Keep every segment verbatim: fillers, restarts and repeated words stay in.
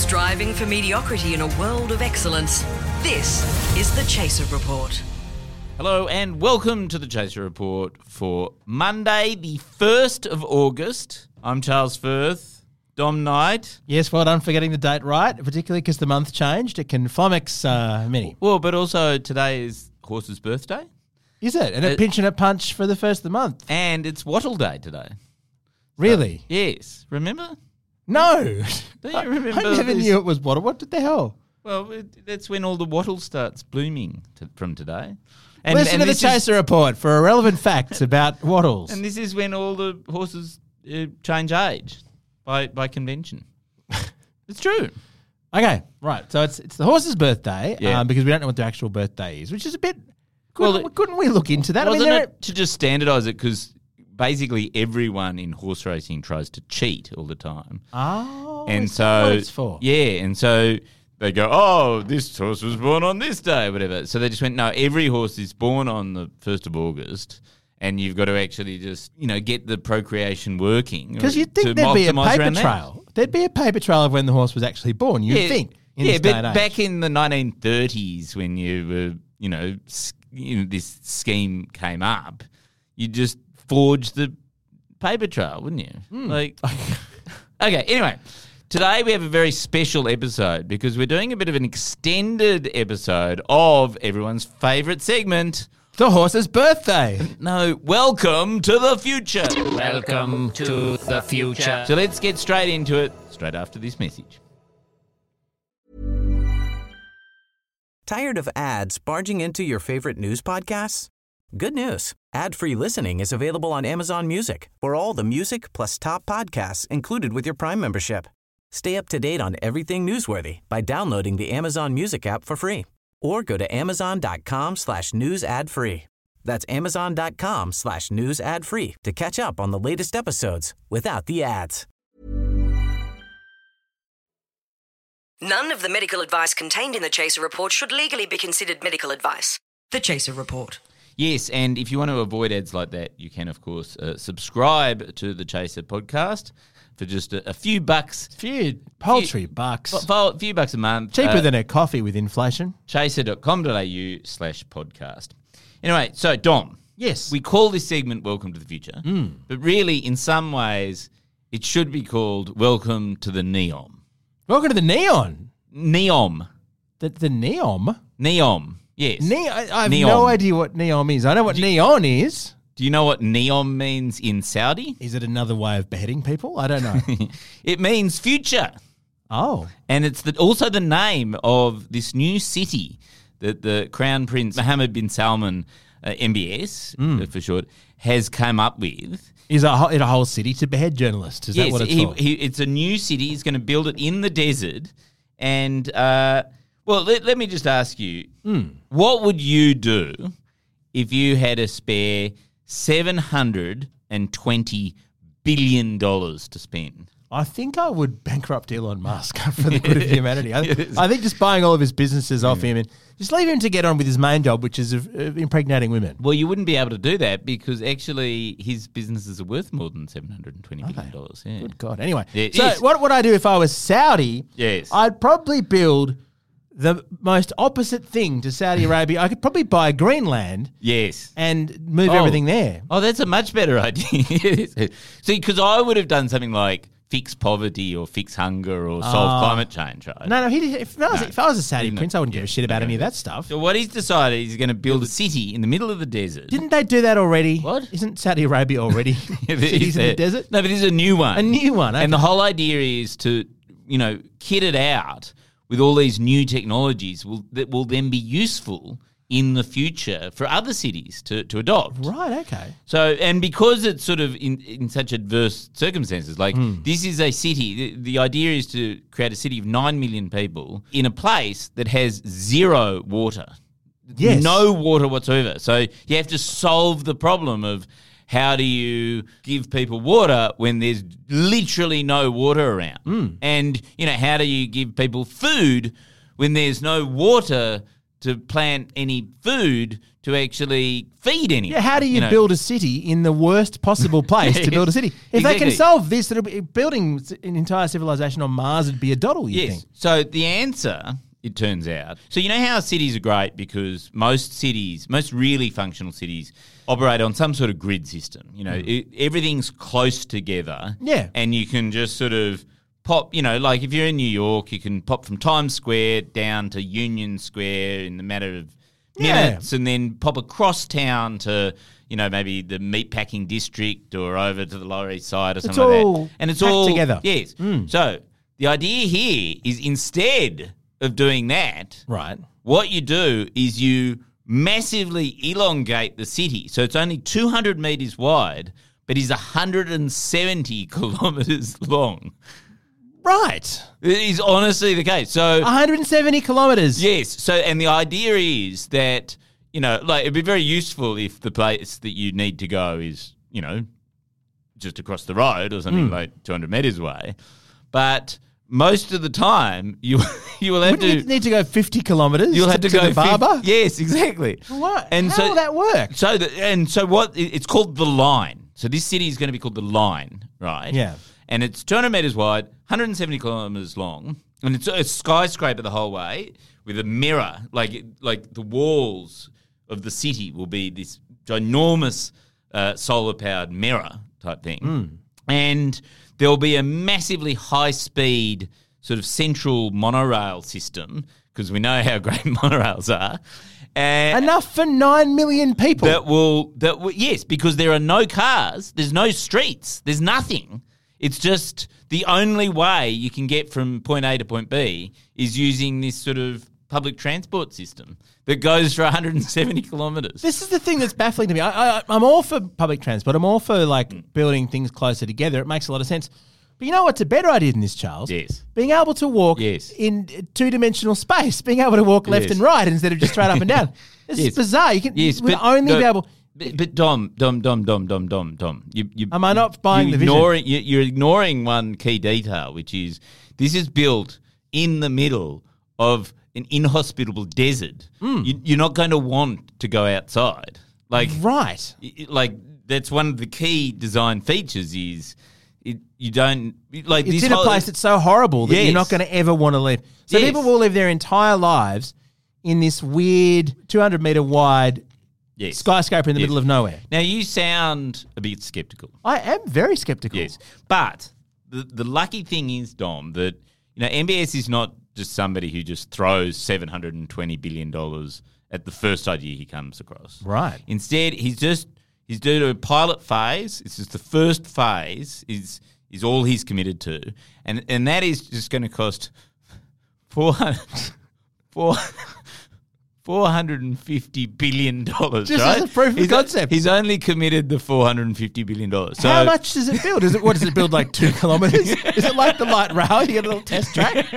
Striving for mediocrity in a world of excellence. This is the Chaser Report. Hello and welcome to the Chaser Report for Monday, the first of August. I'm Charles Firth, Dom Knight. Yes, well done for getting the date right, particularly because the month changed. It can flummox uh, many. Well, but also today is Horse's birthday. Is it? And Uh, a pinch and a punch for the first of the month. And it's Wattle Day today. Really? So, yes. Remember? No. Do you I- remember I never this? knew it was wattle. What the hell? Well, it, that's when all the wattle starts blooming to, from today. And, Listen and to the this is- Chaser Report for irrelevant facts about wattles. And this is when all the horses uh, change age by, by convention. It's true. Okay, right. So it's it's the horse's birthday Yeah. um, because we don't know what their actual birthday is, which is a bit... Couldn't, Well, it- couldn't we look into that? I mean, Wasn't there it to just standardise it because basically everyone in horse racing tries to cheat all the time. Oh, and is so that what it's for? yeah, and so they go, oh, this horse was born on this day, whatever. So they just went, no, every horse is born on the first of August, and you've got to actually just you know get the procreation working Because you'd to think there'd be a optimise paper around that. trail. There'd be a paper trail of when the horse was actually born. You'd Yeah, think. In yeah, this day but and age. back in the nineteen thirties when you were, you know, s- you know, this scheme came up, you just forged the paper trail, wouldn't you? Hmm. Like, okay. Anyway, today we have a very special episode because we're doing a bit of an extended episode of everyone's favourite segment. The horse's birthday. No, welcome to the future. Welcome to the future. So let's get straight into it. Straight after this message. Tired of ads barging into your favorite news podcasts? Good news. Ad-free listening is available on Amazon Music for all the music plus top podcasts included with your Prime membership. Stay up to date on everything newsworthy by downloading the Amazon Music app for free or go to amazon.com slash news ad free. That's amazon.com slash news ad free to catch up on the latest episodes without the ads. None of the medical advice contained in the Chaser Report should legally be considered medical advice. The Chaser Report. Yes, and if you want to avoid ads like that, you can, of course, uh, subscribe to the Chaser podcast for just a, a few bucks. Few paltry bucks. A f- few bucks a month. Cheaper uh, than a coffee with inflation. chaser.com.au slash podcast. Anyway, so, Dom. Yes. We call this segment Welcome to the Future, but really, in some ways, it should be called Welcome to the Neom. Welcome to the neon. Neom. The, the neon? Neom. Yes. Ne- I, I have Neon. no idea what neon is. I know what neon is. Do you know what Neom means in Saudi? Is it another way of beheading people? I don't know. It means future. Oh. And it's the, also the name of this new city that the Crown Prince Mohammed bin Salman, uh, M B S uh, for short, has come up with. Is a, whole- it a whole city to behead journalists? Is yes, that what it's he, for? he, it's a new city. He's going to build it in the desert. And, uh, well, let, let me just ask you, what would you do if you had a spare seven hundred twenty billion dollars to spend? I think I would bankrupt Elon Musk for the good of humanity. I, I think just buying all of his businesses off him and just leave him to get on with his main job, which is of, of impregnating women. Well, you wouldn't be able to do that because actually his businesses are worth more than seven hundred twenty billion dollars. Yeah. Good God. Anyway, Yeah, so yes. what would I do if I was Saudi? Yes. I'd probably build the most opposite thing to Saudi Arabia. I could probably buy Greenland Yes. and move Oh. everything there. Oh, that's a much better idea. See, because I would have done something like fix poverty or fix hunger or solve Ah. climate change, right? No, no. He did, if, I was, No. if I was a Saudi Didn't prince, it? I wouldn't give Yeah. a shit about any of that stuff. So what he's decided is he's going to build a city in the middle of the desert. Didn't they do that already? What? Isn't Saudi Arabia already cities in the desert? No, but this is a new one. A new one, And the okay. whole idea is to, you know, kit it out with all these new technologies will, that will then be useful in the future for other cities to, to adopt. Right, okay. So, and because it's sort of in, in such adverse circumstances, like Hmm. this is a city, the, the idea is to create a city of nine million people in a place that has zero water. Yes. No water whatsoever. So you have to solve the problem of how do you give people water when there's literally no water around? And, you know, how do you give people food when there's no water to plant any food to actually feed anyone. Yeah, how do you, know? build a city in the worst possible place to build a city? If they can Exactly. solve this, it'll be building an entire civilization on Mars would be a doddle, you Yes. think? So the answer, it turns out, so you know how cities are great because most cities, most really functional cities, operate on some sort of grid system. You know, it, everything's close together. Yeah. And you can just sort of pop, you know, like if you're in New York, you can pop from Times Square down to Union Square in the matter of Yeah. minutes and then pop across town to, you know, maybe the meatpacking district or over to the Lower East Side or something like all that. And it's packed all together. Yes. So the idea here is instead of doing that, Right. what you do is you massively elongate the city. So it's only two hundred metres wide, but is one hundred seventy kilometres long. Right. It is honestly the case. So one hundred seventy kilometres. yes. So and the idea is that, you know, like it'd be very useful if the place that you need to go is, you know, just across the road or something like two hundred metres away. But most of the time you you will have Wouldn't to you need to go fifty kilometres You'll have to, go the barber? fifty Yes, exactly. What? And How so will that work? So the, and so what? it- It's called the Line. So this city is going to be called the Line, right? Yeah. And it's two hundred meters wide, one hundred seventy kilometers long, and it's a skyscraper the whole way with a mirror, like like the walls of the city will be this ginormous uh, solar powered mirror type thing, Hmm. and there'll be a massively high speed sort of central monorail system because we know how great monorails are. And Enough for nine million people. that will that will, yes, because there are no cars, there's no streets, there's nothing. It's just the only way you can get from point A to point B is using this sort of public transport system that goes for one hundred seventy kilometres. This is the thing that's baffling to me. I, I, I'm all for public transport. I'm all for like Mm. building things closer together. It makes a lot of sense. But you know what's a better idea than this, Charles? Yes. Being able to walk Yes. in two-dimensional space. Being able to walk left Yes. and right instead of just straight up and down. This Yes. is bizarre. You can Yes, you would but only no, be able. But, but Dom, Dom, Dom, Dom, Dom, Dom, Dom. You, you, Am I not buying you're the vision? ignoring, you- You're ignoring one key detail, which is this is built in the middle of an inhospitable desert. Hmm. You, you're not going to want to go outside. Like, Right. y- like that's one of the key design features is it, you don't like It's this in a whole- place that's so horrible that Yes. you're not going to ever want to leave. So Yes. people will live their entire lives in this weird two hundred metre wide yes. skyscraper in the Yes. middle of nowhere. Now you sound a bit skeptical. I am very skeptical. Yes, but the the lucky thing is, Dom, that you know M B S is not just somebody who just throws seven hundred and twenty billion dollars at the first idea he comes across. Right. Instead, he's just he's doing a pilot phase. It's just the first phase is is all he's committed to, and and that is just going to cost four hundred. Four, four hundred fifty billion dollars, Just right? as a proof of he's, concept. He's only committed the four hundred fifty billion dollars. So How much does it build? Is it what does it build like two kilometers? Is it like the light rail? You get a little test track.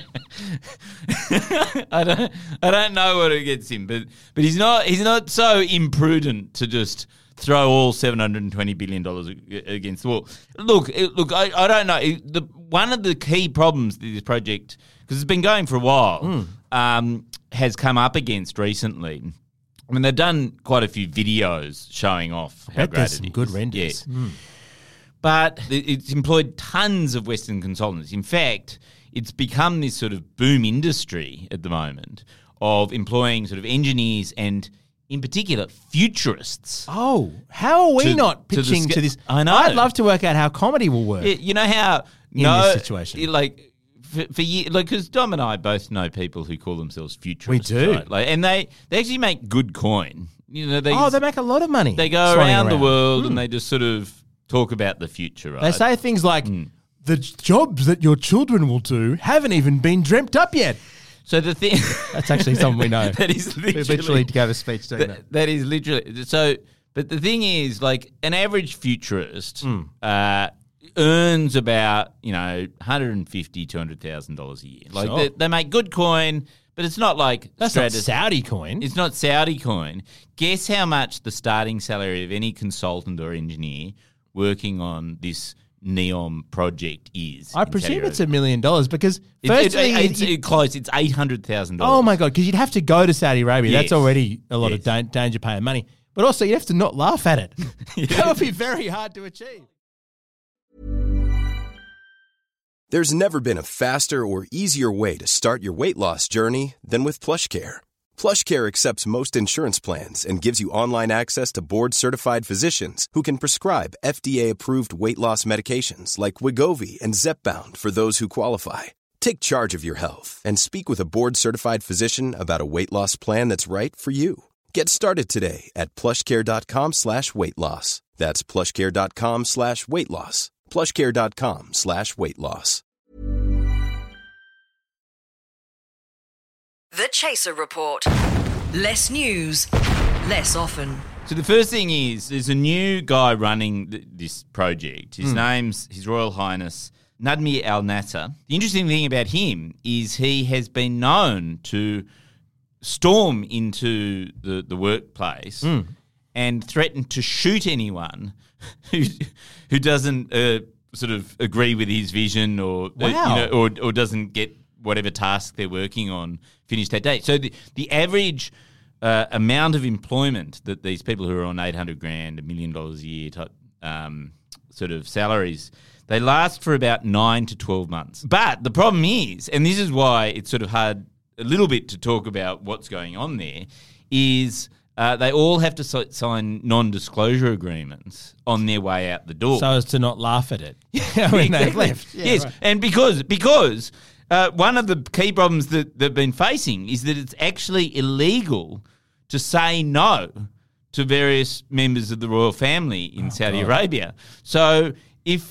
I don't, I don't know what it gets him, but but he's not he's not so imprudent to just throw all seven hundred and twenty billion dollars against the wall. Look, it, look, I, I don't know. It- the one of the key problems that this project, because it's been going for a while, Mm. um, has come up against recently. I mean, they've done quite a few videos showing off how bet great there's it some is. good renders. Yeah. But it- it's employed tons of Western consultants. In fact, it's become this sort of boom industry at the moment of employing sort of engineers and, in particular, futurists. Oh, how are we To- not to the pitching to, sca- this? I know. I'd love to work out how comedy will work. Yeah, you know how In no this situation. like for, for years, like because Dom and I both know people who call themselves futurists. We do. right? Like, and they they actually make good coin. You know, they oh, they make a lot of money. they go swanning around, the world and they just sort of talk about the future. Right? They say things like, Hmm. the jobs that your children will do haven't even been dreamt up yet. so. The thing That's actually someone we know. that is We literally, literally gave a speech doing that. that, that is literally so. But the thing is, like an average futurist Hmm. uh, earns about you know one hundred fifty, two hundred thousand dollars a year. Like Sure. they, they make good coin, but it's not like That's not stratus- Saudi coin. It's not Saudi coin. Guess how much the starting salary of any consultant or engineer working on this NEOM project is. I in presume Saudi it's a Arabia. million dollars because It's, firstly, it's, it's, you- it's close. It's eight hundred thousand dollars. oh my God, because you'd have to go to Saudi Arabia. Yes. That's already a lot Yes. of da- danger paying money. But also, you have to not laugh at it. That would be very hard to achieve. There's never been a faster or easier way to start your weight loss journey than with PlushCare. PlushCare accepts most insurance plans and gives you online access to board-certified physicians who can prescribe F D A-approved weight loss medications like Wegovy and Zepbound for those who qualify. Take charge of your health and speak with a board-certified physician about a weight loss plan that's right for you. Get started today at plushcare.com slash weight loss. That's plushcare.com slash weight loss. plushcare.com slash weight loss. The Chaser Report. Less news, less often. So the first thing is, there's a new guy running th- this project. His name's His Royal Highness Nadmi Al Nasser. The interesting thing about him is he has been known to storm into the, the workplace and threaten to shoot anyone who who doesn't uh, sort of agree with his vision or uh, Wow. you know, or or doesn't get whatever task they're working on finished that day. So the the average uh, amount of employment that these people who are on eight hundred grand, a million dollars a year type um, sort of salaries, they last for about nine to twelve months. But the problem is, and this is why it's sort of hard a little bit to talk about what's going on there, is uh, they all have to si- sign non-disclosure agreements on their way out the door. So as to not laugh at it when they've Exactly. left. Yeah, yes, right. and because because uh, one of the key problems that they've been facing is that it's actually illegal to say no to various members of the royal family in Saudi Arabia. So if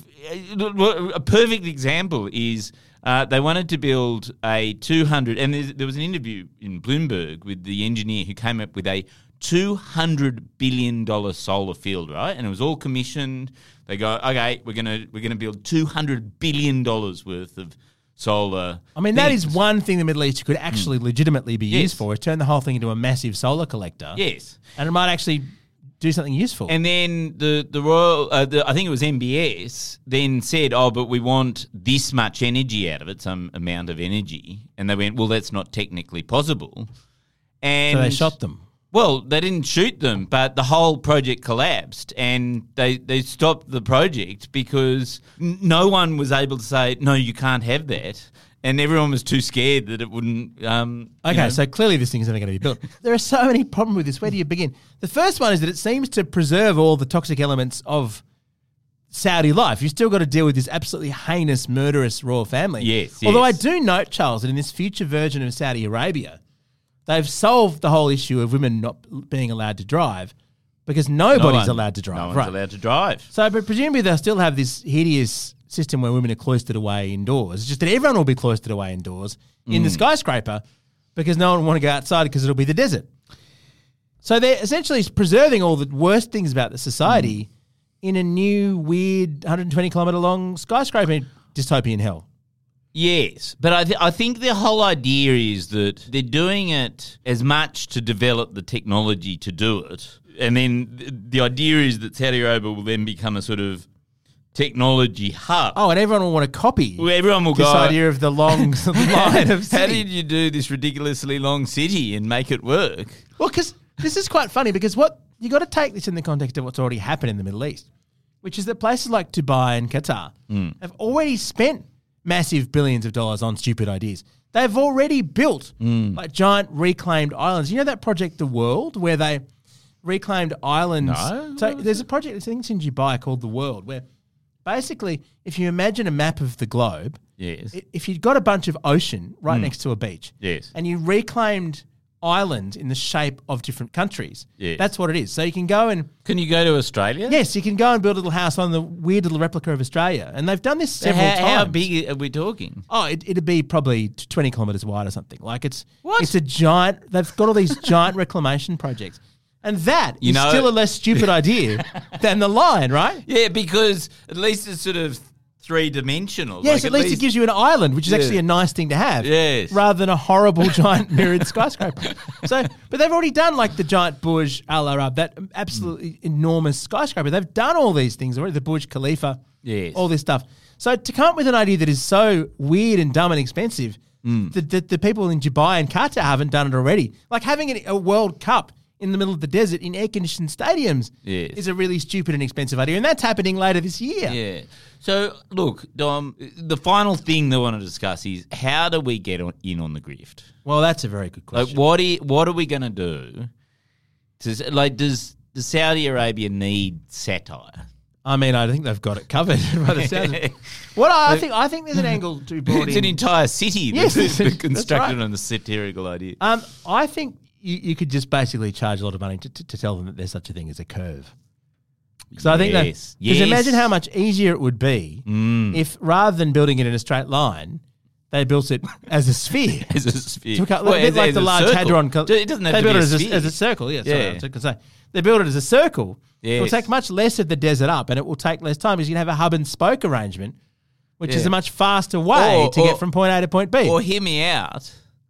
a perfect example is uh, they wanted to build a two hundred, and there's- there was an interview in Bloomberg with the engineer who came up with a two hundred billion dollars solar field, right? And it was all commissioned. They go, okay, we're gonna we're gonna build two hundred billion dollars worth of solar. I mean, that is things. one thing the Middle East could actually legitimately be Yes. used for, is turn the whole thing into a massive solar collector. Yes. And it might actually do something useful. And then the the royal, uh, the, I think it was M B S, then said, "Oh, but we want this much energy out of it, some amount of energy." And they went, "Well, that's not technically possible." And so they shot them. Well, they didn't shoot them, but the whole project collapsed, and they they stopped the project because n- no one was able to say, "No, you can't have that." And everyone was too scared that it wouldn't. Um, you Okay, know. so clearly this thing is never going to be built. There are so many problems with this. Where do you begin? The first one is that it seems to preserve all the toxic elements of Saudi life. You've still got to deal with this absolutely heinous, murderous royal family. Yes, Although yes. I do note, Charles, that in this future version of Saudi Arabia, they've solved the whole issue of women not being allowed to drive because No nobody's one- allowed to drive. No one's right. allowed to drive. So, but presumably they'll still have this hideous system where women are cloistered away indoors. It's just that everyone will be cloistered away indoors in the skyscraper because no one will want to go outside because it'll be the desert. So they're essentially preserving all the worst things about the society in a new, weird, one hundred twenty kilometre long skyscraper dystopian hell. Yes, but I, th- I think the whole idea is that they're doing it as much to develop the technology to do it, and then th- the idea is that Saudi Arabia will then become a sort of technology hub. Oh, and everyone will want to copy Where everyone will this go, idea of the long line of how city. did you do this ridiculously long city and make it work? Well, because this is quite funny because what you got to take this in the context of what's already happened in the Middle East, which is that places like Dubai and Qatar have already spent massive billions of dollars on stupid ideas. They've already built like giant reclaimed islands. You know that project, The World, where they reclaimed islands? No, So there's a project, I think it's in Dubai, called The World, where basically if you imagine a map of the globe, Yes. i- if you'd got a bunch of ocean right next to a beach, Yes. and you reclaimed islands in the shape of different countries, Yes. that's what it is. So you can go and Can you go to Australia? yes, you can go and build a little house on the weird little replica of Australia, and they've done this So several how, times. how big are we talking? Oh, it, it'd be probably twenty kilometers wide or something. Like it's What? It's a giant. They've got all these giant reclamation projects, and that You is know- still a less stupid idea than the line, right? Yeah, because at least it's sort of three dimensional. Yes, Like, at, least, it gives you an island, which is Yeah. actually a nice thing to have. Yes. Rather than a horrible giant mirrored skyscraper. So, but they've already done like the giant Burj Al Arab, that absolutely mm. enormous skyscraper. They've done all these things already. The Burj Khalifa, Yes. all this stuff. So to come up with an idea that is so weird and dumb and expensive, Mm. the, the the people in Dubai and Qatar haven't done it already. Like having a, a World Cup in the middle of the desert in air-conditioned stadiums Yes. is a really stupid and expensive idea, and that's happening later this year. Yeah. So, look, Dom, the final thing that I want to discuss is how do we get on, in on the grift? Well, that's a very good Like, question. what, are, what are we going to do? To, like, does, does Saudi Arabia need satire? I mean, I think they've got it covered by the sounds of it. What I, I think, I think there's an angle to be brought It's in. an entire city Yes, that's, that's that's constructed right. on the satirical idea. Um, I think you, you could just basically charge a lot of money to, to, to tell them that there's such a thing as a curve. Because I think that, Yes, because yes. imagine how much easier it would be Mm. if rather than building it in a straight line, they built it as a sphere. As a sphere. To cut- Well, a bit as- like as the a large circle. hadron. col- It doesn't have they to built be it a as a, sphere. as a circle. Yeah, sorry, Yeah. I was going to say they built it as a circle. It will Yes. take much less of the desert up, and it will take less time because you can have a hub and spoke arrangement, which is Yeah. a much faster way Or- to or- get from point A to point B. Or hear me out,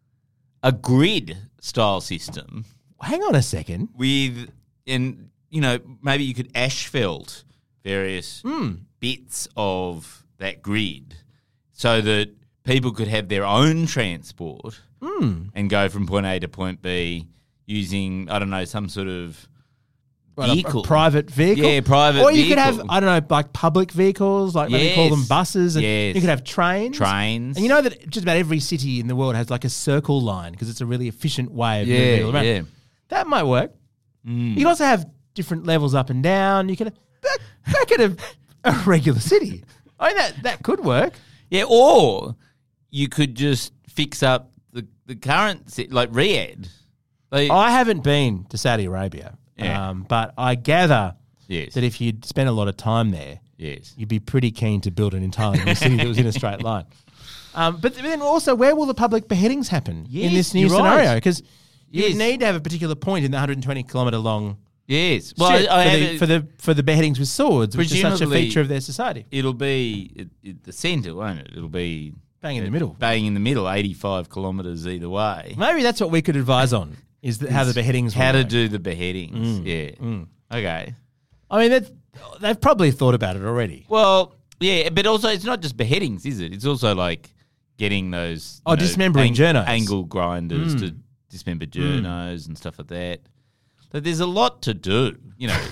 a grid style system Hang on a second. with, and you know, maybe you could asphalt various Hmm. bits of that grid so that people could have their own transport Hmm. and go from point A to point B using, I don't know, some sort of Well, a- vehicle. A, private vehicle? Yeah, private Or you could have, vehicle. I don't know, like public vehicles, like maybe call them Yes. buses. And Yes. You could have trains. Trains. And you know that just about every city in the world has like a circle line because it's a really efficient way of Yeah, moving people around. yeah. That might work. Mm. You can also have different levels up and down. You could back, back at a, a regular city. I mean, that, that could work. Yeah, or you could just fix up the, the current, ci- like Riyadh. Like, I haven't been to Saudi Arabia, Yeah. um, but I gather yes, that if you'd spent a lot of time there, yes. you'd be pretty keen to build an entirely new city that was in a straight line. Um, but then also, where will the public beheadings happen in Yes, this new you're right. scenario? Because you Yes. would need to have a particular point in the one hundred twenty kilometre long Yes. Well, strip I, I for, have the, it- for the for the beheadings with swords, which is such a Presumably- feature of their society. it'll be at, at the centre, won't it? It'll be Bang in the at- middle. Bang in the middle, eighty-five kilometres either way. Maybe that's what we could advise on: is that how the beheadings. How will to work. do the beheadings. yeah. Okay. I mean, that, they've probably thought about it already. Well, yeah, but also it's not just beheadings, is it? It's also like getting those Oh, you know, dismembering journos. angle grinders to dismember journos and stuff like that. But there's a lot to do, you know.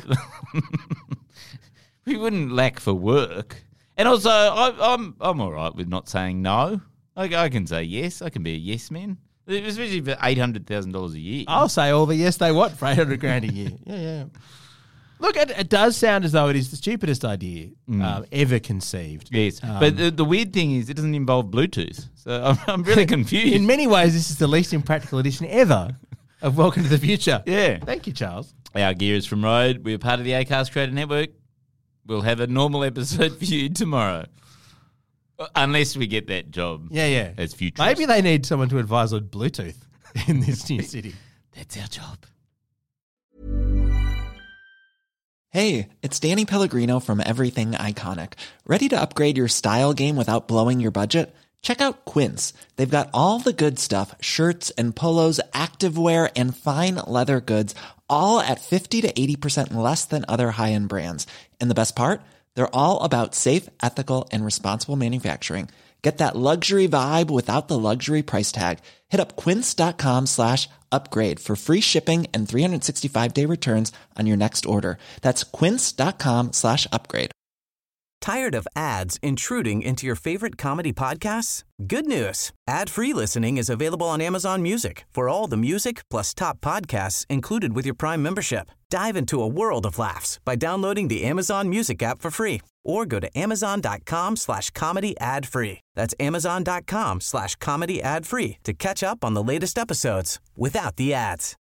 We wouldn't lack for work, and also I, I'm I'm all right with not saying no. I, I can say yes. I can be a yes man, especially for eight hundred thousand dollars a year. I'll say all the yes they want for eight hundred grand a year. Yeah, yeah. Look, it, it does sound as though it is the stupidest idea um, ever conceived. Yes, Um, but the, the weird thing is it doesn't involve Bluetooth, so I'm, I'm really confused. In many ways, this is the least impractical edition ever of Welcome to the Future. Yeah. Thank you, Charles. Our gear is from Rode. We're part of the Acast Creator Network. We'll have a normal episode for you tomorrow. Unless we get that job. Yeah, yeah. As futurist. Maybe they need someone to advise on Bluetooth in this new city. That's our job. Hey, it's Danny Pellegrino from Everything Iconic. Ready to upgrade your style game without blowing your budget? Check out Quince. They've got all the good stuff, shirts and polos, activewear, and fine leather goods, all at fifty to eighty percent less than other high-end brands. And the best part? They're all about safe, ethical, and responsible manufacturing. Get that luxury vibe without the luxury price tag. Hit up quince.com slash upgrade for free shipping and three sixty-five day returns on your next order. That's quince.com slash upgrade. Tired of ads intruding into your favorite comedy podcasts? Good news. Ad-free listening is available on Amazon Music for all the music plus top podcasts included with your Prime membership. Dive into a world of laughs by downloading the Amazon Music app for free or go to amazon.com slash comedy ad free. That's amazon.com slash comedy ad free to catch up on the latest episodes without the ads.